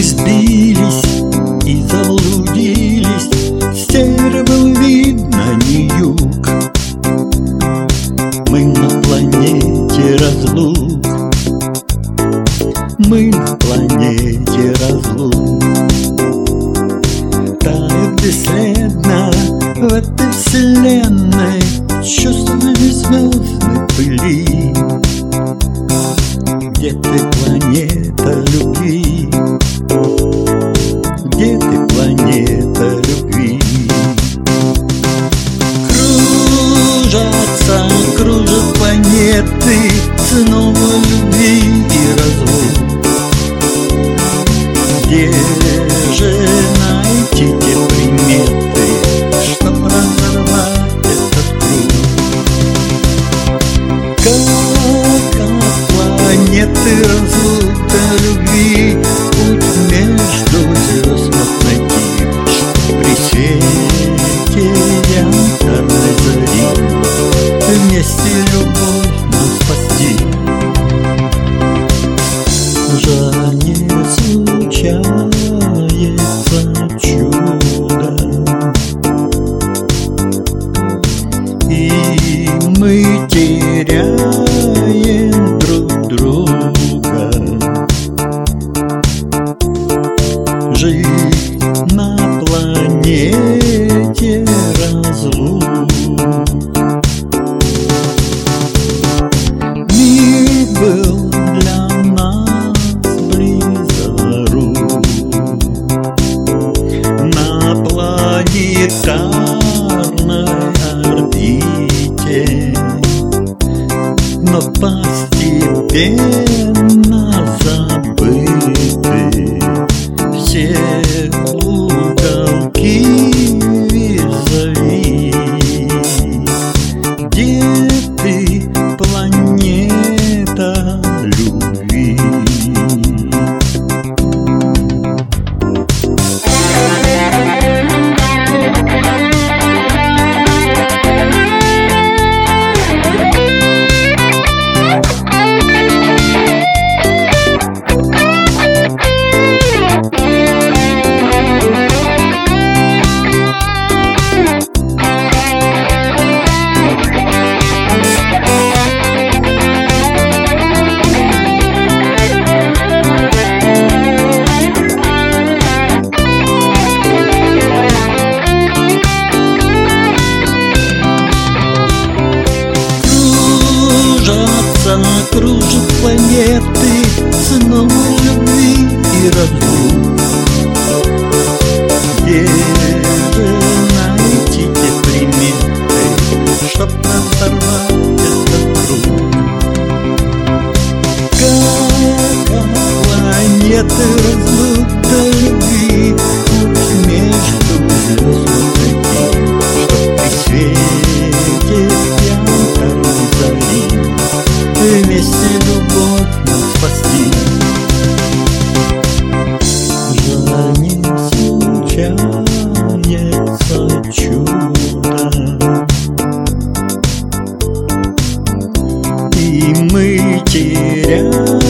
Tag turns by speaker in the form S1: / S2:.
S1: Мы сбились и заблудились, с севера был видно не юг. Мы на планете разлук, мы на планете разлук. Тает бесследно в этой вселенной чувство звездной пыли. Где ты, планета любви? Где ты, планета любви? Кружат планеты, снова любви и разлук. Где же найти те приметы, чтоб разорвать этот круг? Как планеты разлука любви, путь между звезд найти, чтоб при свете янтарной зари вместе любовь нам спасти. Жаль, не случается чудо, и мы теряем друг друга. Жить на планете разлук. Мир был для нас близорук на планетарной орбите, но постепенно забыты все уголки визави. Где ты, планета любви? Кружат планеты, снова любви и разлук. Где же найти те приметы, чтоб разорвать этот круг? Как планеты разлук до любви, путь между звезд найти, чтоб при свете янтарной зари вместе любовь нам спасти. Жаль, не случается чудо, и мы теряем